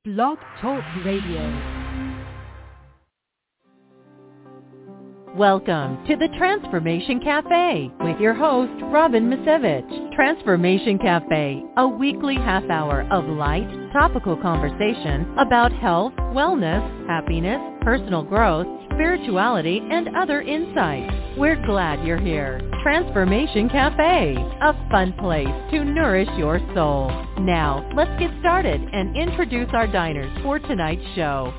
Blog Talk Radio. Welcome to the Transformation Cafe with your host, Robin Misevich. Transformation Cafe, a weekly half hour of light, topical conversation about health, wellness, happiness, personal growth, spirituality, and other insights. We're glad you're here. Transformation Cafe, a fun place to nourish your soul. Now, let's get started and introduce our diners for tonight's show.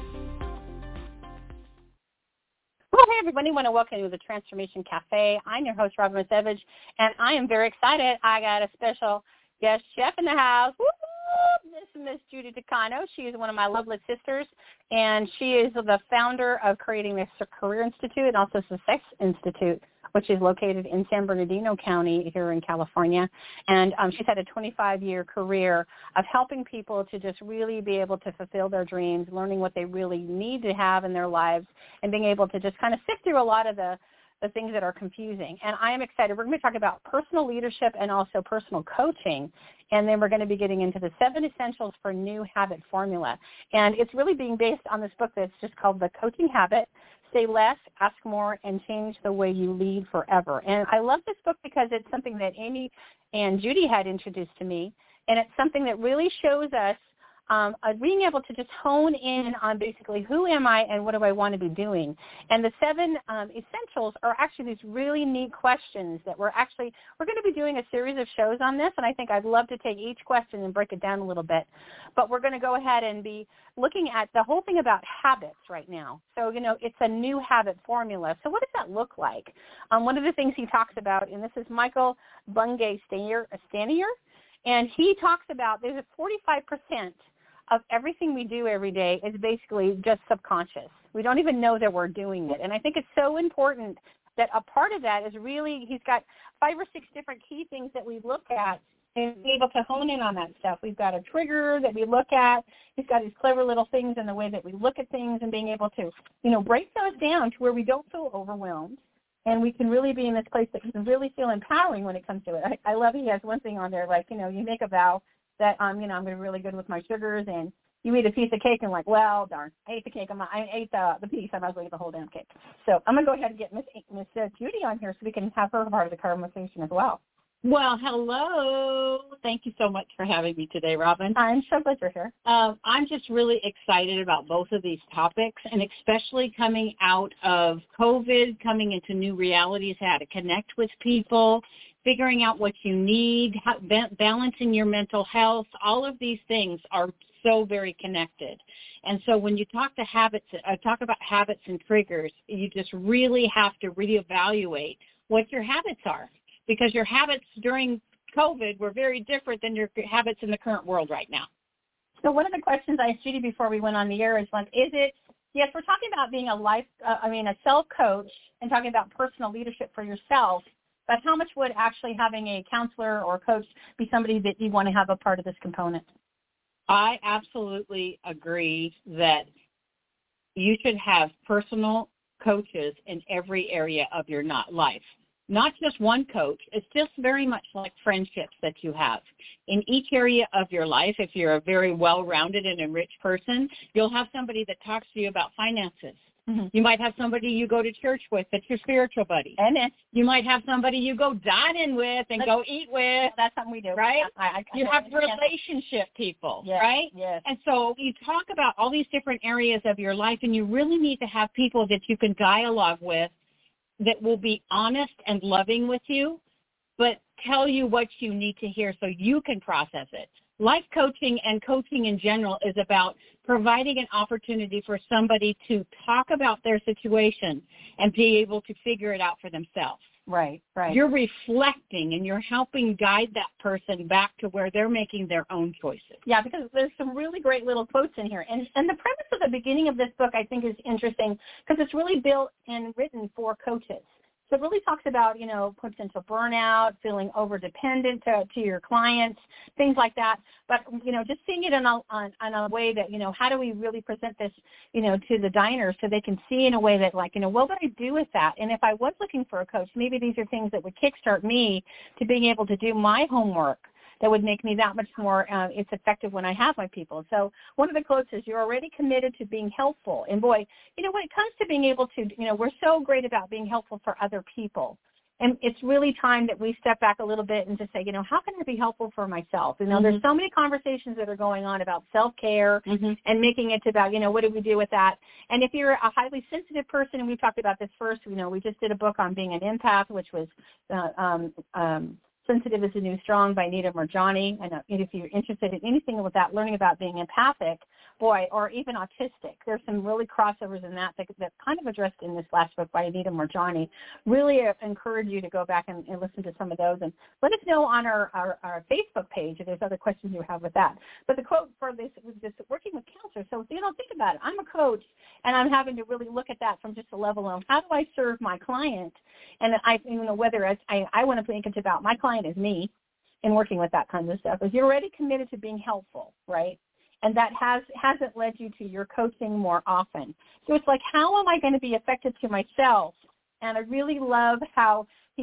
Well, hey, everybody. I want to welcome you to the Transformation Cafe. I'm your host, Robin Misevich, and I am very excited. I got a special guest chef in the house. Woo-hoo! This is Miss Judy Takano. She is one of my lovely sisters, and she is the founder of creating the Career Institute and also Success Institute, which is located in San Bernardino County here in California. And she's had a 25-year career of helping people to just really be able to fulfill their dreams, learning what they really need to have in their lives, and being able to just kind of sift through a lot of the things that are confusing. And I am excited. We're going to talk about personal leadership and also personal coaching. And then we're going to be getting into the 7 essentials for new habit formula. And it's really being based on this book that's just called The Coaching Habit, Say Less, Ask More, and Change the Way You Lead Forever. And I love this book because it's something that Amy and Judy had introduced to me. And it's something that really shows us being able to just hone in on basically who am I and what do I want to be doing. And the 7 essentials are actually these really neat questions that we're going to be doing a series of shows on this, and I think I'd love to take each question and break it down a little bit. But we're going to go ahead and be looking at the whole thing about habits right now. So, it's a new habit formula. So what does that look like? One of the things he talks about, and this is Michael Bungay-Stanier, and he talks about there's a 45% of everything we do every day is basically just subconscious. We don't even know that we're doing it. And I think it's so important that a part of that is really, he's got 5 or 6 different key things that we look at and be able to hone in on that stuff. We've got a trigger that we look at. He's got these clever little things in the way that we look at things and being able to, break those down to where we don't feel overwhelmed. And we can really be in this place that can really feel empowering when it comes to it. I love he has one thing on there, like, you make a vow that I'm going to be really good with my sugars, and you eat a piece of cake and like, well, darn, I ate the cake. I ate the piece. I might as well eat the whole damn cake. So I'm going to go ahead and get Miss Judy on here so we can have her part of the conversation as well. Well, hello. Thank you so much for having me today, Robin. I'm so glad you're here. I'm just really excited about both of these topics, and especially coming out of COVID, coming into new realities, how to connect with people, figuring out what you need, balancing your mental health. All of these things are so very connected. And so when you talk about habits and triggers, you just really have to reevaluate what your habits are, because your habits during COVID were very different than your habits in the current world right now. So one of the questions I asked Judy before we went on the air is like, yes, we're talking about being a self-coach and talking about personal leadership for yourself, but how much would actually having a counselor or coach be somebody that you want to have a part of this component? I absolutely agree that you should have personal coaches in every area of your life. Not just one coach. It's just very much like friendships that you have. In each area of your life, if you're a very well-rounded and enriched person, you'll have somebody that talks to you about finances. Mm-hmm. You might have somebody you go to church with that's your spiritual buddy. Amen. You might have somebody you go dining with and go eat with. That's something we do. Right? You have understand. Relationship people, yes. right? Yes. And so you talk about all these different areas of your life, and you really need to have people that you can dialogue with that will be honest and loving with you, but tell you what you need to hear so you can process it. Life coaching and coaching in general is about providing an opportunity for somebody to talk about their situation and be able to figure it out for themselves. Right. You're reflecting and you're helping guide that person back to where they're making their own choices. Yeah, because there's some really great little quotes in here. And the premise of the beginning of this book I think is interesting because it's really built and written for coaches. So it really talks about, potential burnout, feeling over-dependent to your clients, things like that. But, just seeing it in a way that, how do we really present this, to the diners so they can see in a way that, like, what would I do with that? And if I was looking for a coach, maybe these are things that would kickstart me to being able to do my homework, that would make me that much more it's effective when I have my people. So one of the quotes is, you're already committed to being helpful. And boy, when it comes to being able to, we're so great about being helpful for other people. And it's really time that we step back a little bit and just say, how can I be helpful for myself? There's so many conversations that are going on about self-care and making it about, what do we do with that? And if you're a highly sensitive person, and we talked about this first, we just did a book on being an empath, which was Sensitive is the New Strong by Nita Marjani. And if you're interested in anything with that, learning about being empathic, or even autistic, there's some really crossovers in that kind of addressed in this last book by Nita Marjani. Really encourage you to go back and listen to some of those. And let us know on our Facebook page if there's other questions you have with that. But the quote for this was just working with counselors. So think about it. I'm a coach, and I'm having to really look at that from just a level of how do I serve my client? And whether I want to think it's about my client as me in working with that kind of stuff, is you're already committed to being helpful, right? And that hasn't led you to your coaching more often. So it's like, how am I going to be effective to myself? And I really love how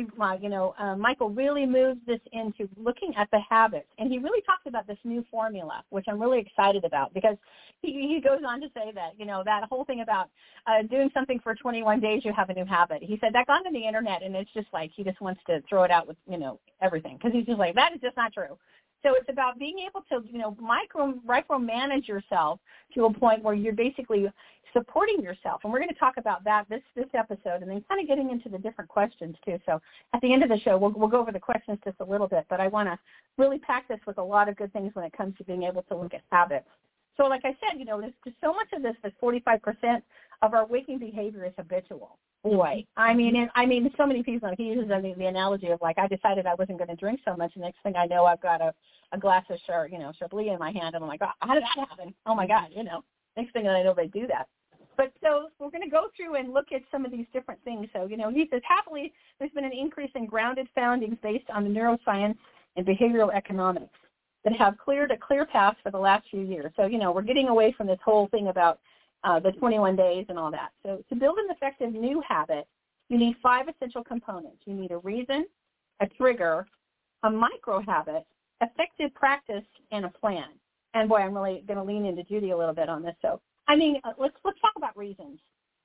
Michael really moves this into looking at the habits. And he really talks about this new formula, which I'm really excited about, because he goes on to say that, that whole thing about doing something for 21 days, you have a new habit. He said that got on the internet, and it's just like he just wants to throw it out with, everything, because he's just like, that is just not true. So it's about being able to, micromanage yourself to a point where you're basically supporting yourself. And we're going to talk about that this episode, and then kind of getting into the different questions too. So at the end of the show, we'll go over the questions just a little bit, but I want to really pack this with a lot of good things when it comes to being able to look at habits. So like I said, there's just so much of this, that 45% of our waking behavior is habitual. Boy, I mean, so many people, he uses the analogy of like, I decided I wasn't going to drink so much, and next thing I know, I've got a glass of Chablis in my hand, and I'm like, oh, how did that happen? Oh my God, next thing I know, they do that. But so we're going to go through and look at some of these different things. So, he says, happily, there's been an increase in grounded foundings based on the neuroscience and behavioral economics that have cleared a clear path for the last few years. So, we're getting away from this whole thing about the 21 days and all that. So to build an effective new habit, you need 5 essential components. You need a reason, a trigger, a micro habit, effective practice, and a plan. And boy, I'm really going to lean into Judy a little bit on this. So, let's talk about reasons.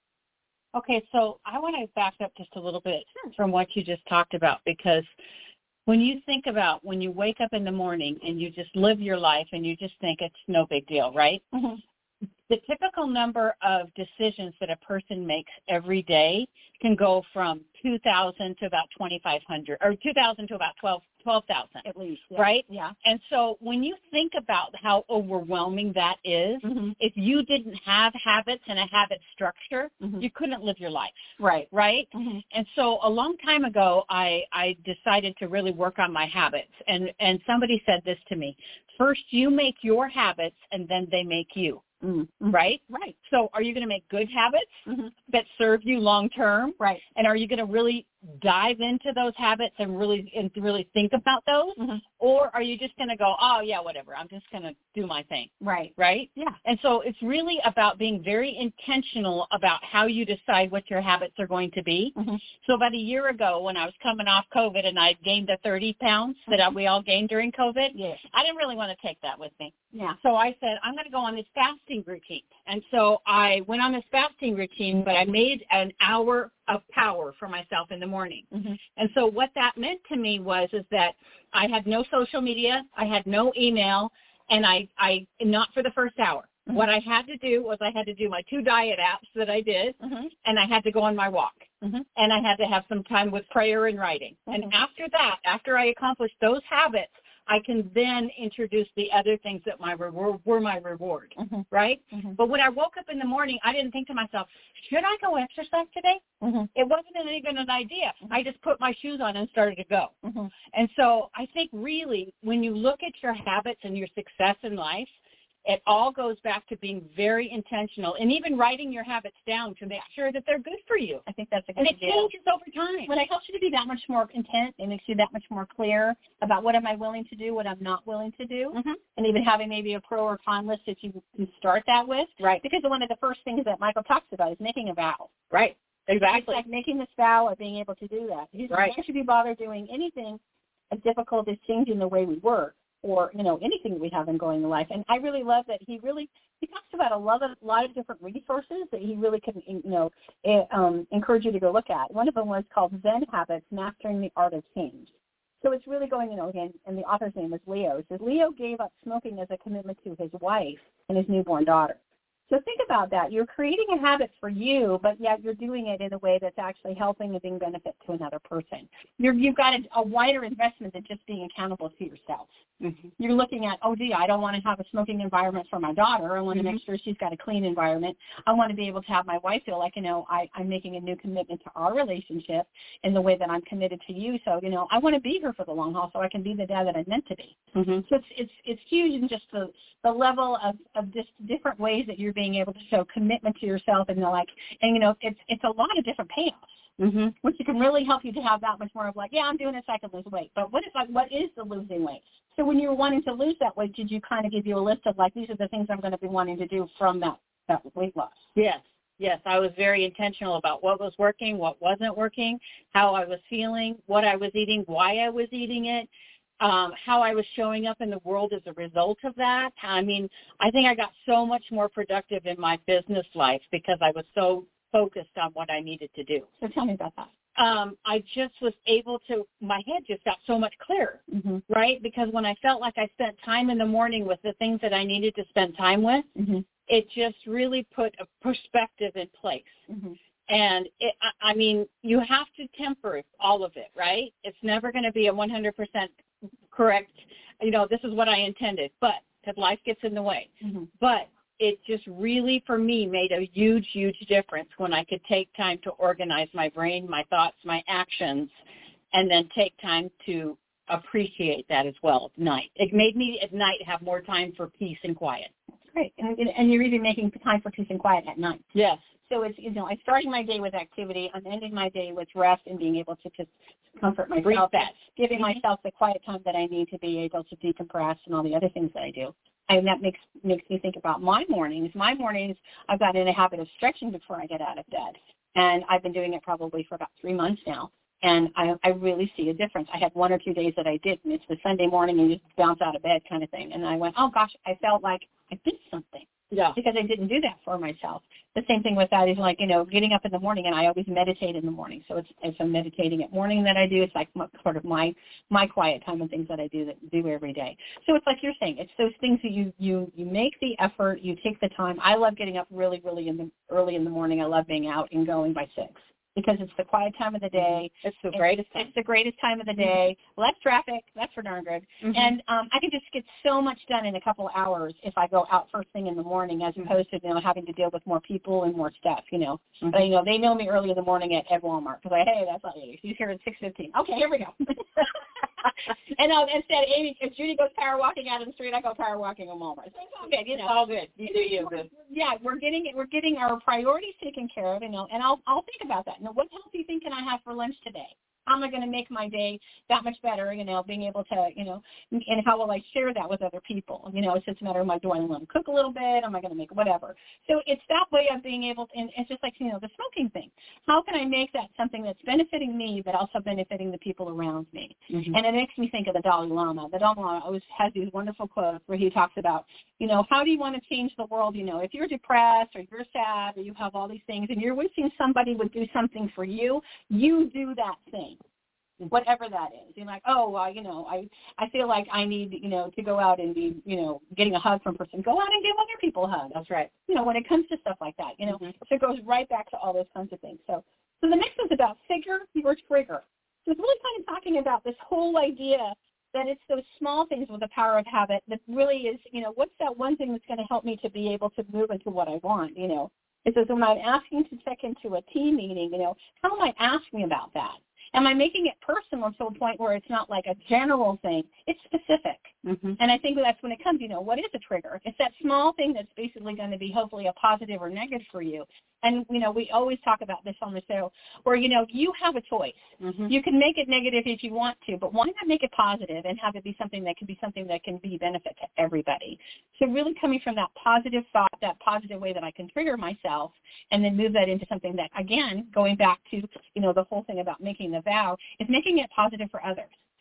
Okay, so I want to back up just a little bit from what you just talked about, because when you think about when you wake up in the morning and you just live your life and you just think it's no big deal, right? Mm-hmm. The typical number of decisions that a person makes every day can go from 2,000 to about 2,500, or 2,000 to about 12,000 at least, yeah. Right? Yeah. And so when you think about how overwhelming that is, if you didn't have habits and a habit structure, you couldn't live your life. Right. Right? And so a long time ago, I decided to really work on my habits. And somebody said this to me: first you make your habits, and then they make you. Right? Right. So are you going to make good habits that serve you long term? Right. And are you going to really dive into those habits and really think about those? Or are you just going to go, oh, yeah, whatever, I'm just going to do my thing? Right. Right? Yeah. And so it's really about being very intentional about how you decide what your habits are going to be. So about a year ago, when I was coming off COVID and I gained the 30 pounds that we all gained during COVID, I didn't really want to take that with me. Yeah. So I said, I'm going to go on this fasting routine. And so I went on this fasting routine, but I made an hour of power for myself in the morning. And so what that meant to me is that I had no social media, I had no email, and I not for the first hour. What I had to do was I had to do my 2 diet apps that I did, and I had to go on my walk. And I had to have some time with prayer and writing. And after that, after I accomplished those habits, I can then introduce the other things that were my reward, right? But when I woke up in the morning, I didn't think to myself, should I go exercise today? It wasn't even an idea. I just put my shoes on and started to go. And so I think really when you look at your habits and your success in life, it all goes back to being very intentional and even writing your habits down to make sure that they're good for you. I think that's a good idea. And it changes over time. When it helps you to be that much more content, it makes you that much more clear about what am I willing to do, what I'm not willing to do, and even having maybe a pro or con list that you can start that with. Right. Because one of the first things that Michael talks about is making a vow. Right. Exactly. It's like making this vow or being able to do that. Right. Why should we bother doing anything as difficult as changing the way we work? or, anything that we have going in life. And I really love that he talks about a lot of different resources that he really can, encourage you to go look at. One of them was called Zen Habits, Mastering the Art of Change. So it's really going, again, and the author's name is Leo. It says Leo gave up smoking as a commitment to his wife and his newborn daughter. So think about that. You're creating a habit for you, but yet you're doing it in a way that's actually helping and being benefit to another person. You've got a wider investment than just being accountable to yourself. Mm-hmm. You're looking at, I don't want to have a smoking environment for my daughter. I want to make sure she's got a clean environment. I want to be able to have my wife feel like, I'm making a new commitment to our relationship in the way that I'm committed to you. So, I want to be here for the long haul so I can be the dad that I'm meant to be. Mm-hmm. So it's huge in just the level of just different ways that you're being able to show commitment to yourself and it's a lot of different payoffs. Mm-hmm. Which can really help you to have that much more of I'm doing this so I can lose weight. But what is the losing weight? So when you're wanting to lose that weight, did you kind of give you a list of these are the things I'm going to be wanting to do from that weight loss? Yes. I was very intentional about what was working, what wasn't working, how I was feeling, what I was eating, why I was eating it, how I was showing up in the world as a result of that. I mean, I think I got so much more productive in my business life because I was so focused on what I needed to do. So tell me about that. I just was able to, my head just got so much clearer, mm-hmm. right? Because when I felt like I spent time in the morning with the things that I needed to spend time with, mm-hmm. it just really put a perspective in place. Mm-hmm. And, you have to temper all of it, right? It's never going to be a 100% correct, this is what I intended, but because life gets in the way. Mm-hmm. But it just really, for me, made a huge, huge difference when I could take time to organize my brain, my thoughts, my actions, and then take time to appreciate that as well at night. It made me at night have more time for peace and quiet. Great. And you're even making time for peace and quiet at night. Yes. So it's, I'm starting my day with activity. I'm ending my day with rest and being able to just comfort myself, giving mm-hmm. myself the quiet time that I need to be able to decompress and all the other things that I do. And that makes me think about my mornings. My mornings, I've gotten in a habit of stretching before I get out of bed. And I've been doing it probably for about 3 months now. And I really see a difference. I had 1 or 2 days that I didn't. It's the Sunday morning and you just bounce out of bed kind of thing. And I went, oh, gosh, I felt like I did something. Yeah. Because I didn't do that for myself. The same thing with that is getting up in the morning, and I always meditate in the morning. So it's a meditating at morning that I do. It's like sort of my quiet time and things that I do every day. So it's like you're saying, it's those things that you make the effort, you take the time. I love getting up really, really early in the morning. I love being out and going by 6. Because it's the quiet time of the day. It's the greatest time. It's the greatest time of the day. Less traffic. That's for darn good. Mm-hmm. And I can just get so much done in a couple of hours if I go out first thing in the morning as opposed to, having to deal with more people and more stuff, Mm-hmm. But, they know me early in the morning at Walmart because hey, that's not Amy. She's here at 6:15. Okay, here we go. And instead, Amy, if Judy goes power walking out of the street, I go power walking in Walmart. So it's all good, It's all good. You do you. Yeah, we're getting our priorities taken care of, and I'll think about that. What healthy thing can I have for lunch today? How am I going to make my day that much better, being able to, and how will I share that with other people? It's just a matter of, do I want to cook a little bit? Am I going to make whatever? So it's that way of being able to, and it's just like, the smoking thing. How can I make that something that's benefiting me, but also benefiting the people around me? Mm-hmm. And it makes me think of the Dalai Lama. The Dalai Lama always has these wonderful quotes where he talks about, how do you want to change the world? If you're depressed or you're sad or you have all these things and you're wishing somebody would do something for you, you do that thing. Whatever that is. You're like, I feel like I need, to go out and be, getting a hug from a person. Go out and give other people a hug. That's right. When it comes to stuff like that, mm-hmm. So it goes right back to all those kinds of things. So the next one's about figure or trigger. So it's really kind of talking about this whole idea that it's those small things with the power of habit that really is, what's that one thing that's going to help me to be able to move into what I want, It says when I'm asking to check into a team meeting, how am I asking about that? Am I making it personal to a point where it's not like a general thing? It's specific. Mm-hmm. And I think that's when it comes, what is a trigger? It's that small thing that's basically going to be hopefully a positive or negative for you. And, we always talk about this on the show where, you have a choice. Mm-hmm. You can make it negative if you want to, but why not make it positive and have it be something that can be benefit to everybody? So really coming from that positive thought, that positive way that I can trigger myself and then move that into something that, again, going back to, the whole thing about making the vow, is making it positive for others.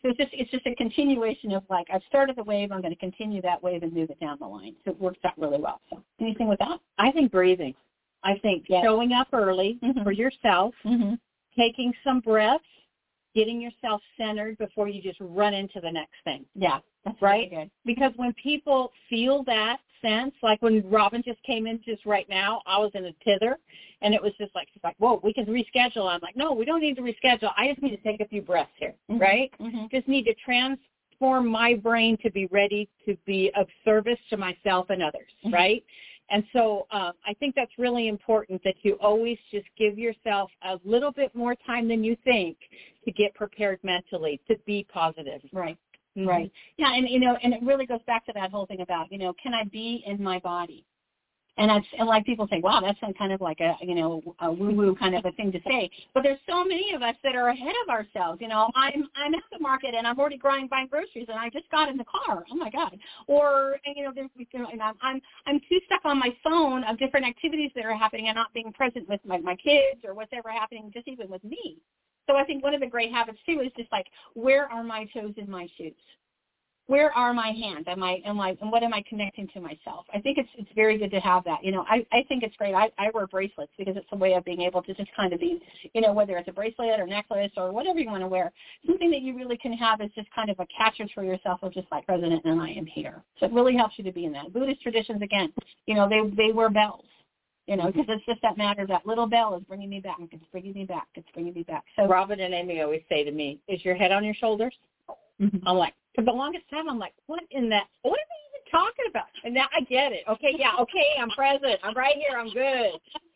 So it's just a continuation of like, I've started the wave, I'm going to continue that wave and move it down the line. So it works out really well. So anything with that? I think breathing. I think showing up early for yourself, taking some breaths, getting yourself centered before you just run into the next thing. Yeah, that's right. Really good. Because when people feel that sense, like when Robin just came in just right now, I was in a tither, and it was just like, she's like, whoa, we can reschedule. I'm like, no, we don't need to reschedule. I just need to take a few breaths here, right? Just need to transform my brain to be ready to be of service to myself and others, right? And so I think that's really important, that you always just give yourself a little bit more time than you think to get prepared mentally, to be positive. Right. Right. Yeah, and and it really goes back to that whole thing about, can I be in my body? And like people say, wow, that's kind of like a woo-woo kind of a thing to say. But there's so many of us that are ahead of ourselves. I'm at the market and I'm already buying groceries and I just got in the car. Oh my God. Or and I'm too stuck on my phone of different activities that are happening and not being present with my kids or whatever happening, just even with me. So I think one of the great habits too is just like, where are my toes in my shoes? Where are my hands? And what am I connecting to myself? I think it's very good to have that. I think it's great. I wear bracelets because it's a way of being able to just kind of be, whether it's a bracelet or necklace or whatever you want to wear, something that you really can have is just kind of a catcher for yourself of just like present and I am here. So it really helps you to be in that. Buddhist traditions, again, they wear bells. Because it's just that matter. That little bell is bringing me back. It's bringing me back. It's bringing me back. So Robin and Amy always say to me, is your head on your shoulders? I'm like, for the longest time, I'm like, what are they even talking about? And now I get it. Okay, I'm present. I'm right here. I'm good.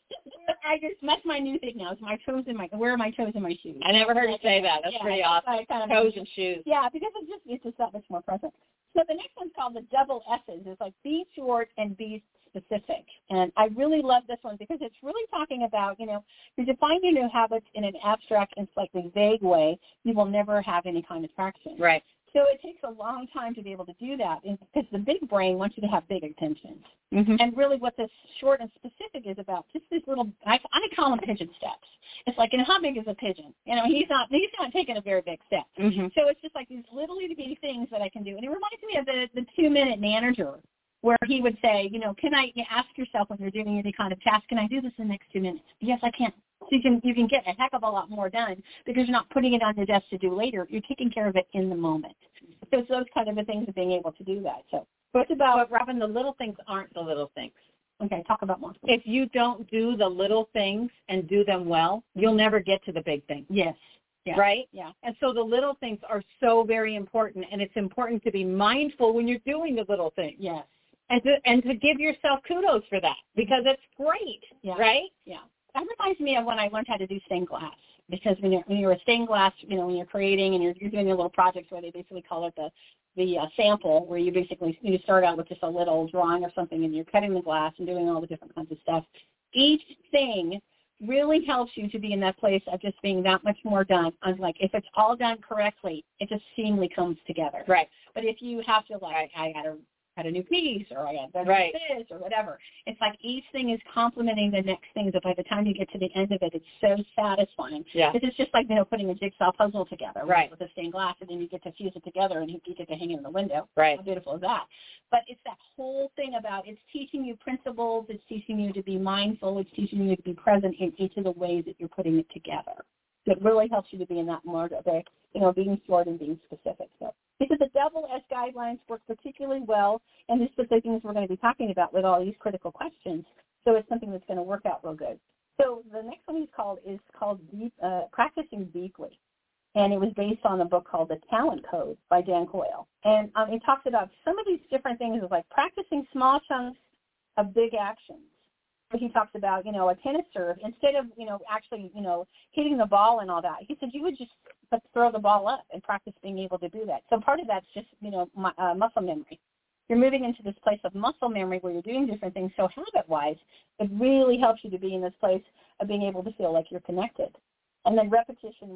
That's my new thing now. Is where are my toes in my shoes? I never heard you say that. That's pretty awesome. Toes and shoes. Yeah, because it's just that much more present. So the next one's called the double S's. It's like be short and be specific. And I really love this one because it's really talking about, you define your new habits in an abstract and slightly vague way, you will never have any kind of traction. Right. So it takes a long time to be able to do that because the big brain wants you to have big intentions. And really what this short and specific is about, just this little, I call them pigeon steps. It's like, how big is a pigeon? He's not taking a very big step. So it's just like these little itty bitty things that I can do. And it reminds me of the 2-minute manager where he would say, can I ask yourself when you're doing any kind of task, can I do this in the next 2 minutes? Yes, I can. So you can get a heck of a lot more done because you're not putting it on your desk to do later. You're taking care of it in the moment. So it's those kind of the things of being able to do that. So it's about, Robin, the little things aren't the little things. Okay, talk about more. If you don't do the little things and do them well, you'll never get to the big things. Yes. Yeah. Right? Yeah. And so the little things are so very important, and it's important to be mindful when you're doing the little things. Yes. And to give yourself kudos for that because it's great, right? Yeah. That reminds me of when I learned how to do stained glass because when you're a stained glass, when you're creating and you're doing your little projects where they basically call it the sample where you basically you start out with just a little drawing or something and you're cutting the glass and doing all the different kinds of stuff. Each thing really helps you to be in that place of just being that much more done. Like if it's all done correctly, it just seamlessly comes together. Right. But if you have to I got to got a new piece or I got better at this or whatever. It's like each thing is complementing the next thing, but by the time you get to the end of it, it's so satisfying. Yeah. Because it's just like, putting a jigsaw puzzle together with a stained glass, and then you get to fuse it together and you get to hang it in the window. Right. How beautiful is that? But it's that whole thing about it's teaching you principles, it's teaching you to be mindful, it's teaching you to be present in each of the ways that you're putting it together. So it really helps you to be in that mode of being short and being specific. So because the double S guidelines work particularly well, and this is the things we're going to be talking about with all these critical questions. So it's something that's going to work out real good. So the next one is called Practicing Deeply, and it was based on a book called The Talent Code by Dan Coyle. And it talks about some of these different things is like practicing small chunks of big actions. So he talks about, a tennis serve, instead of, actually, hitting the ball and all that, he said you would just throw the ball up and practice being able to do that. So part of that's just, muscle memory. You're moving into this place of muscle memory where you're doing different things. So habit-wise, it really helps you to be in this place of being able to feel like you're connected. And then repetition.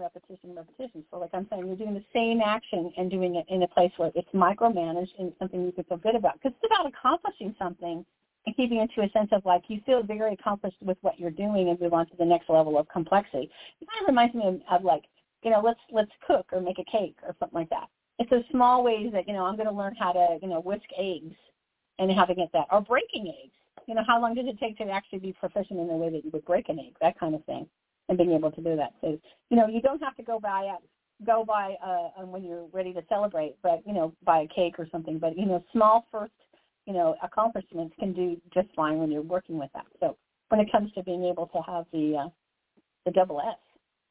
So like I'm saying, you're doing the same action and doing it in a place where it's micromanaged and it's something you can feel good about. Because it's about accomplishing something and keeping it to a sense of like you feel very accomplished with what you're doing and move on to the next level of complexity. It kind of reminds me of like let's cook or make a cake or something like that. It's the small ways that, I'm going to learn how to, whisk eggs and how to get that, or breaking eggs. How long does it take to actually be proficient in the way that you would break an egg, that kind of thing, and being able to do that. So, you don't have to go by when you're ready to celebrate, but, buy a cake or something. But, small first, accomplishments can do just fine when you're working with that. So when it comes to being able to have the double S.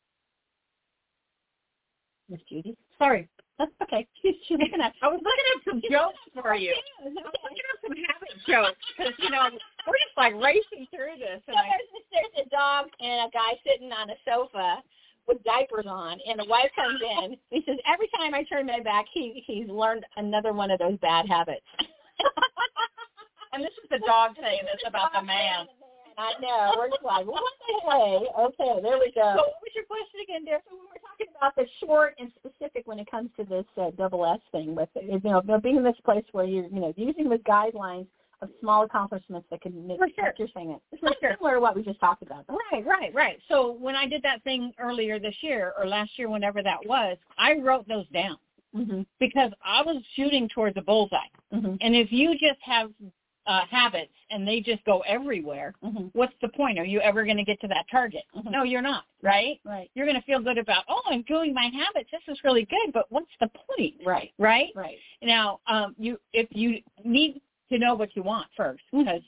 Miss Judy? Sorry. That's okay. She's looking at. I was looking at some jokes for you. I was looking at some habit jokes because we're just like racing through this. And there's a dog and a guy sitting on a sofa with diapers on, and the wife comes in. He says, every time I turn my back, he's learned another one of those bad habits. And this is the dog saying this about the man. I know. We're just like, what the hey? Okay, there we go. So what was your question again, there? So we were talking about the short and specific when it comes to this double S thing, with being in this place where you're using the guidelines of small accomplishments that can make you're saying it. It's similar to what we just talked about. Right. So when I did that thing earlier this year or last year, whenever that was, I wrote those down because I was shooting towards a bullseye. And if you just have habits and they just go everywhere, what's the point? Are you ever going to get to that target? No, you're not, right? You're going to feel good about, I'm doing my habits. This is really good, but what's the point? Right. Now, if you need to know what you want first, because,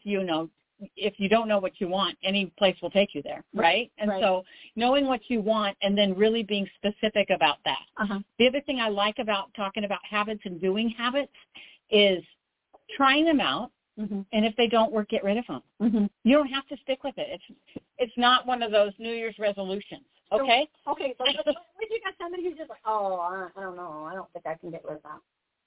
if you don't know what you want, any place will take you there, right? And so knowing what you want and then really being specific about that. The other thing I like about talking about habits and doing habits is trying them out. And if they don't work, get rid of them. You don't have to stick with it. It's not one of those New Year's resolutions. Okay. So if you got somebody who's just like, I don't know, I don't think I can get rid of that.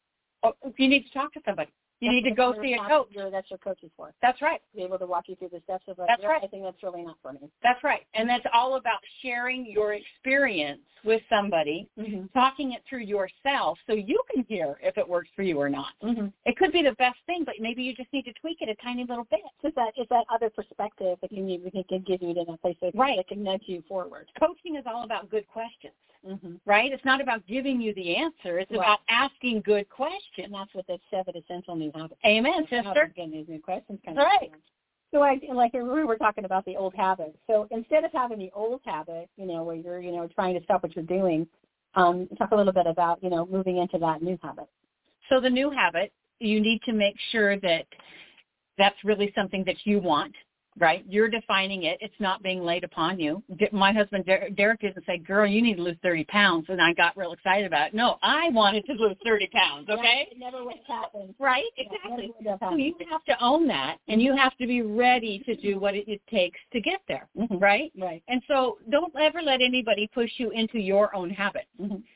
Oh, you need to talk to somebody. You need to go see a coach. That's your coach is for. That's right. Be able to walk you through the steps of it. That's right. I think that's really not for me. That's right. And that's all about sharing your experience with somebody, talking it through yourself so you can hear if it works for you or not. It could be the best thing, but maybe you just need to tweak it a tiny little bit. It's that other perspective that you need, we can give you in a place that can nudge you forward. Coaching is all about good questions. Right? It's not about giving you the answer. It's about asking good questions. And that's what the 7 essential new habits. Amen, sister. Getting these new questions. Right. So we were talking about the old habits. So instead of having the old habit, where you're, trying to stop what you're doing, talk a little bit about, moving into that new habit. So the new habit, you need to make sure that that's really something that you want. Right? You're defining it. It's not being laid upon you. My husband, Derek, didn't say, girl, you need to lose 30 pounds. And I got real excited about it. No, I wanted to lose 30 pounds, okay? It never would happen. Right? Exactly. So you have to own that, and you have to be ready to do what it takes to get there, right? Right. And so don't ever let anybody push you into your own habit.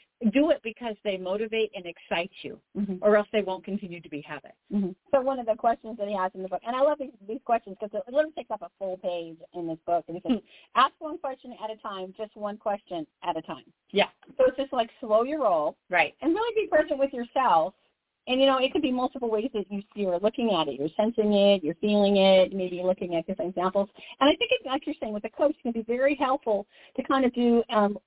Do it because they motivate and excite you, or else they won't continue to be habits. So one of the questions that he has in the book, and I love these questions because it literally takes up a full page in this book, and he says, ask one question at a time, just one question at a time. Yeah. So it's just like slow your roll. Right. And really be present with yourself. And, it could be multiple ways that you're looking at it. You're sensing it, you're feeling it, maybe you're looking at different examples. And I think, like you're saying, with a coach, it can be very helpful to kind of do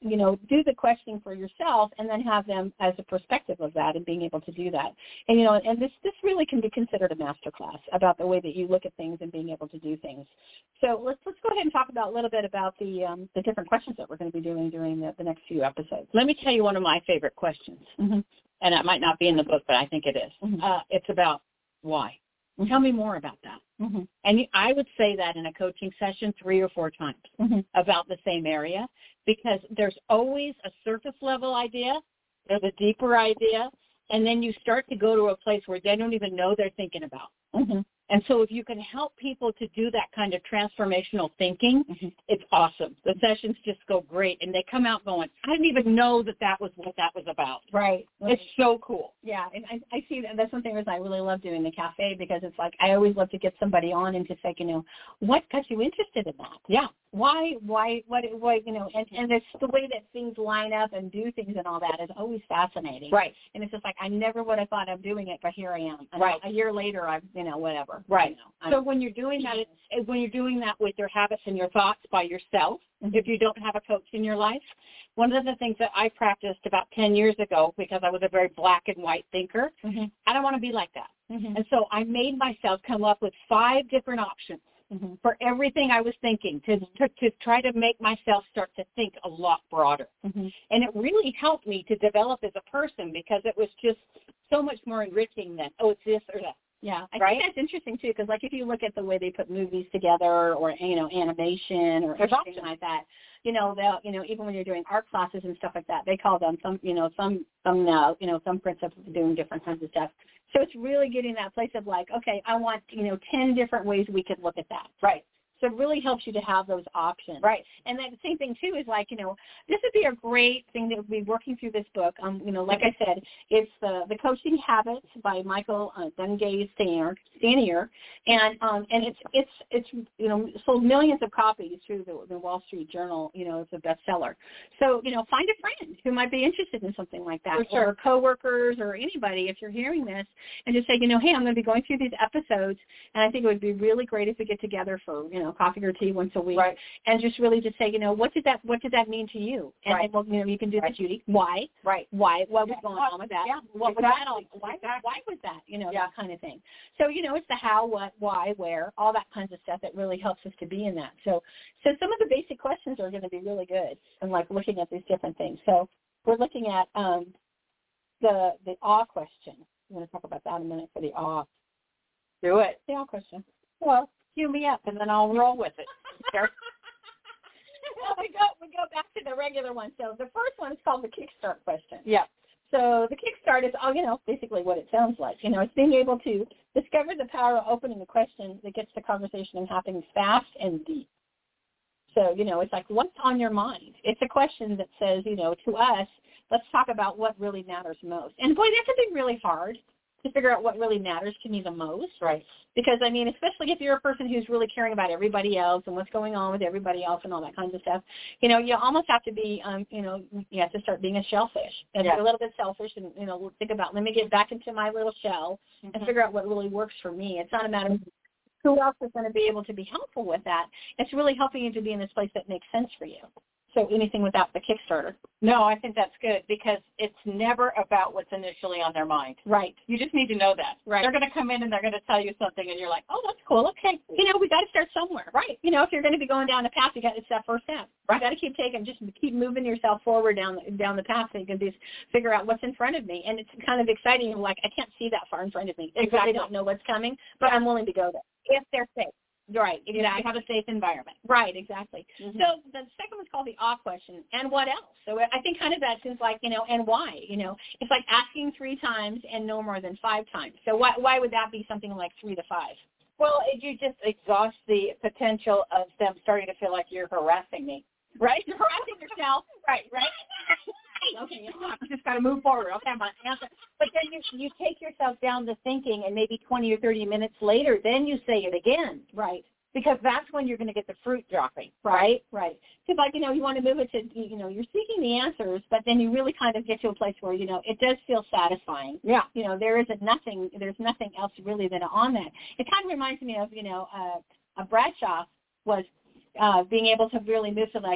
the questioning for yourself and then have them as a perspective of that and being able to do that. And, and this really can be considered a masterclass about the way that you look at things and being able to do things. So let's go ahead and talk about a little bit about the different questions that we're going to be doing during the next few episodes. Let me tell you one of my favorite questions. And it might not be in the book, but I think it is. It's about why. Tell me more about that. And I would say that in a coaching session 3 or 4 times about the same area, because there's always a surface level idea, there's a deeper idea, and then you start to go to a place where they don't even know they're thinking about. And so if you can help people to do that kind of transformational thinking, it's awesome. The sessions just go great, and they come out going, I didn't even know that was what that was about. Right. It's so cool. Yeah, and I see that's something that I really love doing the cafe, because it's like I always love to get somebody on and just say, what got you interested in that? Yeah. Why, what, and it's the way that things line up and do things and all that is always fascinating. Right. And it's just like, I never would have thought of doing it, but here I am. And right. A year later, I've whatever. Right. So when you're doing that, when you're doing that with your habits and your thoughts by yourself, if you don't have a coach in your life, one of the things that I practiced about 10 years ago, because I was a very black and white thinker, I don't want to be like that. And so I made myself come up with 5 different options for everything I was thinking to try to make myself start to think a lot broader. And it really helped me to develop as a person because it was just so much more enriching than, oh, it's this or that. Yeah, I think that's interesting too, because like if you look at the way they put movies together, or animation, or anything like that, they'll even when you're doing art classes and stuff like that, they call them some principles of doing different kinds of stuff. So it's really getting that place of like, okay, I want 10 different ways we could look at that. Right. So it really helps you to have those options. Right. And then the same thing, too, is like, this would be a great thing that would be working through this book. Like I said, it's the Coaching Habits by Michael Bungay Stanier. And it's sold millions of copies through the Wall Street Journal. It's a bestseller. So, find a friend who might be interested in something like that. For sure. Or coworkers or anybody, if you're hearing this, and just say, hey, I'm going to be going through these episodes, and I think it would be really great if we get together for, coffee or tea once a week, right. and just really just say, what did that mean to you? And right. then, you can do that, Judy. Why? Right. Why? What was going on with that? Yeah. What was that all? Why was that? That kind of thing. So, it's the how, what, why, where, all that kinds of stuff that really helps us to be in that. So some of the basic questions are going to be really good, and like looking at these different things. So we're looking at the awe question. I'm going to talk about that in a minute for the awe. Do it. The awe question. Well, cue me up, and then I'll roll with it. Well, we go back to the regular one. So the first one is called the kickstart question. Yeah. So the kickstart is, basically what it sounds like. It's being able to discover the power of opening a question that gets the conversation happening fast and deep. So, it's like, what's on your mind? It's a question that says, to us, let's talk about what really matters most. And boy, that could be really hard to figure out what really matters to me the most. Right. Because, especially if you're a person who's really caring about everybody else and what's going on with everybody else and all that kinds of stuff, you almost have to be, you have to start being a shellfish and be a little bit selfish and, think about, let me get back into my little shell and figure out what really works for me. It's not a matter of who else is going to be able to be helpful with that. It's really helping you to be in this place that makes sense for you. So anything without the Kickstarter. No, I think that's good because it's never about what's initially on their mind. Right. You just need to know that. Right. They're going to come in and they're going to tell you something and you're like, oh, that's cool. Okay. We got to start somewhere. Right. If you're going to be going down the path, it's that first step. Right. You got to keep keep moving yourself forward down the path so you can just figure out what's in front of me. And it's kind of exciting. Like, I can't see that far in front of me. Exactly. I don't know what's coming, but I'm willing to go there. If they're safe. Right, exactly. You have a safe environment. Right, exactly. So the second one's called the awe question, and what else? So I think kind of that seems like, and why? It's like asking 3 times and no more than 5 times. So why would that be something like 3 to 5? Well, you just exhaust the potential of them starting to feel like you're harassing me. Right? You're harassing yourself. Right. Okay, you just got to move forward. Okay, I'm going to answer. But then you take yourself down to thinking, and maybe 20 or 30 minutes later, then you say it again. Right. Because that's when you're going to get the fruit dropping. Right. Because, you want to move it to, you're seeking the answers, but then you really kind of get to a place where, it does feel satisfying. Yeah. There's nothing else really that on that. It kind of reminds me of, Bradshaw was being able to really move to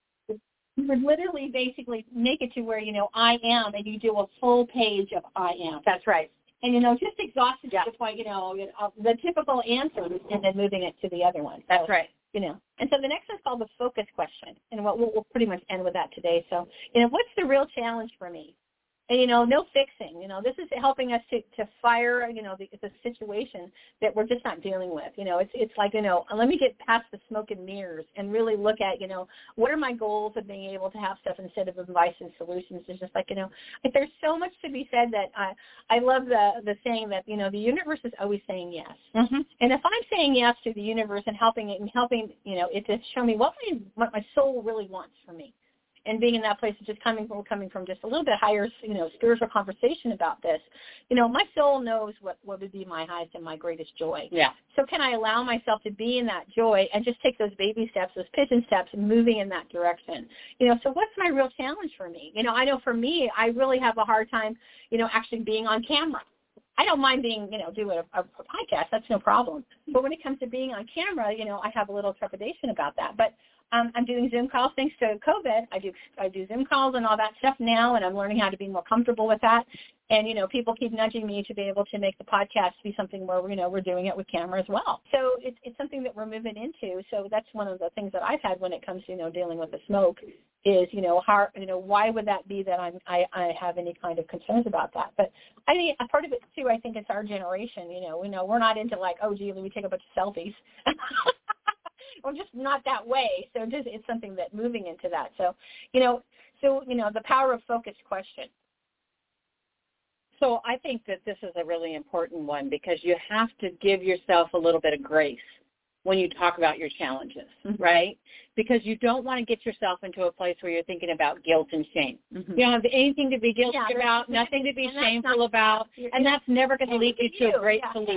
you would literally basically make it to where, I am, and you do a full page of I am. That's right. And, just exhausted to the point, the typical answers and then moving it to the other one. That's right. And so the next one's called the focus question. And we'll pretty much end with that today. So, what's the real challenge for me? And, no fixing. This is helping us to fire, the situation that we're just not dealing with. It's like, let me get past the smoke and mirrors and really look at, what are my goals of being able to have stuff instead of advice and solutions. It's just like, there's so much to be said that I love the saying that, the universe is always saying yes. Mm-hmm. And if I'm saying yes to the universe and helping it it to show me what my soul really wants for me. And being in that place of just coming from just a little bit higher, spiritual conversation about this, my soul knows what would be my highest and my greatest joy. Yeah. So can I allow myself to be in that joy and just take those baby steps, those pigeon steps, and moving in that direction? So what's my real challenge for me? I know for me, I really have a hard time, actually being on camera. I don't mind being, doing a podcast. That's no problem. But when it comes to being on camera, I have a little trepidation about that. But I'm doing Zoom calls thanks to COVID. I do Zoom calls and all that stuff now, and I'm learning how to be more comfortable with that. And, people keep nudging me to be able to make the podcast be something where, we're doing it with camera as well. So it's something that we're moving into. So that's one of the things that I've had when it comes to, dealing with the smoke is, how, why would that be that I have any kind of concerns about that? But I think a part of it, too, I think it's our generation. We're not into like, oh, gee, let me take a bunch of selfies. We're just not that way. So it's something that moving into that. So, the power of focus question. So I think that this is a really important one because you have to give yourself a little bit of grace when you talk about your challenges, right? Because you don't want to get yourself into a place where you're thinking about guilt and shame. You don't have anything to be guilty about, nothing to be shameful about, and that's never going to lead you to a great solution,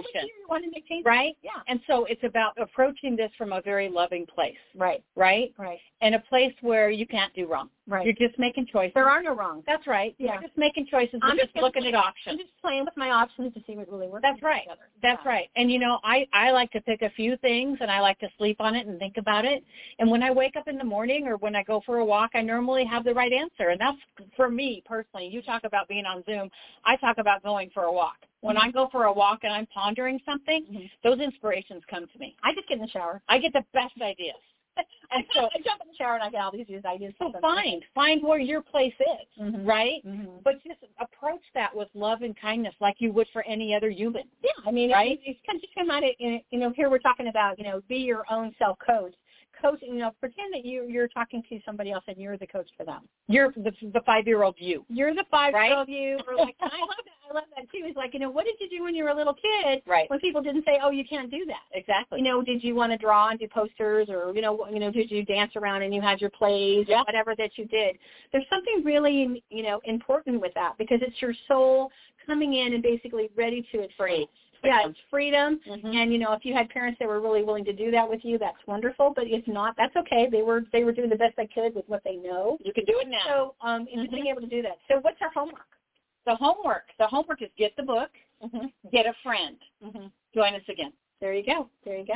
right? Yeah. And so it's about approaching this from a very loving place, right? And a place where you can't do wrong. Right. You're just making choices. There are no wrongs. That's right. Yeah. You're just making choices and just looking at options. I'm just playing with my options to see what really works. That's right. Together. That's right. And, I like to pick a few things and I like to sleep on it and think about it. And when I wake up in the morning or when I go for a walk, I normally have the right answer. And that's for me personally. You talk about being on Zoom. I talk about going for a walk. When I go for a walk and I'm pondering something, those inspirations come to me. I just get in the shower. I get the best ideas. And so I jump in the shower and I get all these ideas. So find where your place is, right? But just approach that with love and kindness like you would for any other human. Yeah, I mean, right? It's just come out of, here we're talking about, be your own self-coach. Coach, pretend that you're talking to somebody else and you're the coach for them. You're the 5-year-old you. You're the 5-year-old you. Or like, I love that too. It's like, what did you do when you were a little kid? Right. When people didn't say, oh, you can't do that. Exactly. Did you want to draw and do posters or, did you dance around and you had your plays or whatever that you did? There's something really, important with that because it's your soul coming in and basically ready to express. Yeah, it's freedom. And, if you had parents that were really willing to do that with you, that's wonderful. But if not, that's okay. They were doing the best they could with what they know. You can do it now. So being able to do that. So what's our homework? The homework is get the book, get a friend. Join us again. There you go.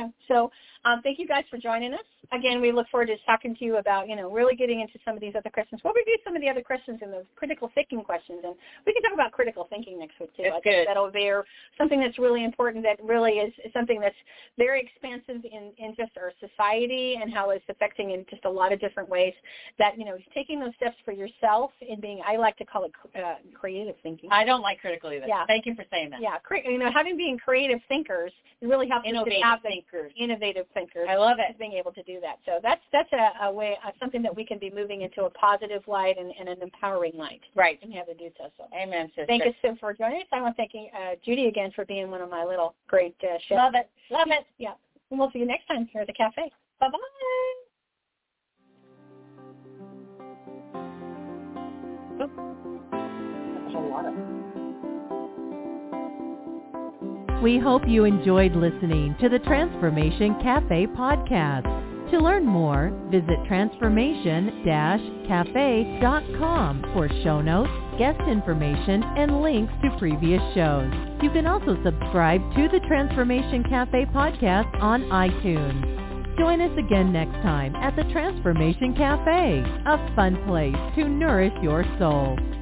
So thank you guys for joining us. Again, we look forward to talking to you about, really getting into some of these other questions. We'll review some of the other questions and those critical thinking questions, and we can talk about critical thinking next week, too. I think that'll be something that's really important that really is something that's very expansive in just our society and how it's affecting in just a lot of different ways that, taking those steps for yourself and being, I like to call it creative thinking. I don't like critical either. Yeah. Thank you for saying that. Yeah. Having being creative thinkers, it really helps innovative thinkers. I love it. Being able to do that. So that's a way, something that we can be moving into a positive light and an empowering light. Right. And have a do so. Amen, sister. Thank you so for joining us. I want to thank Judy again for being one of my little great chefs. Love it. Yeah. And we'll see you next time here at the cafe. Bye-bye. That's a whole lot of it. We hope you enjoyed listening to the Transformation Cafe podcast. To learn more, visit transformation-cafe.com for show notes, guest information, and links to previous shows. You can also subscribe to the Transformation Cafe podcast on iTunes. Join us again next time at the Transformation Cafe, a fun place to nourish your soul.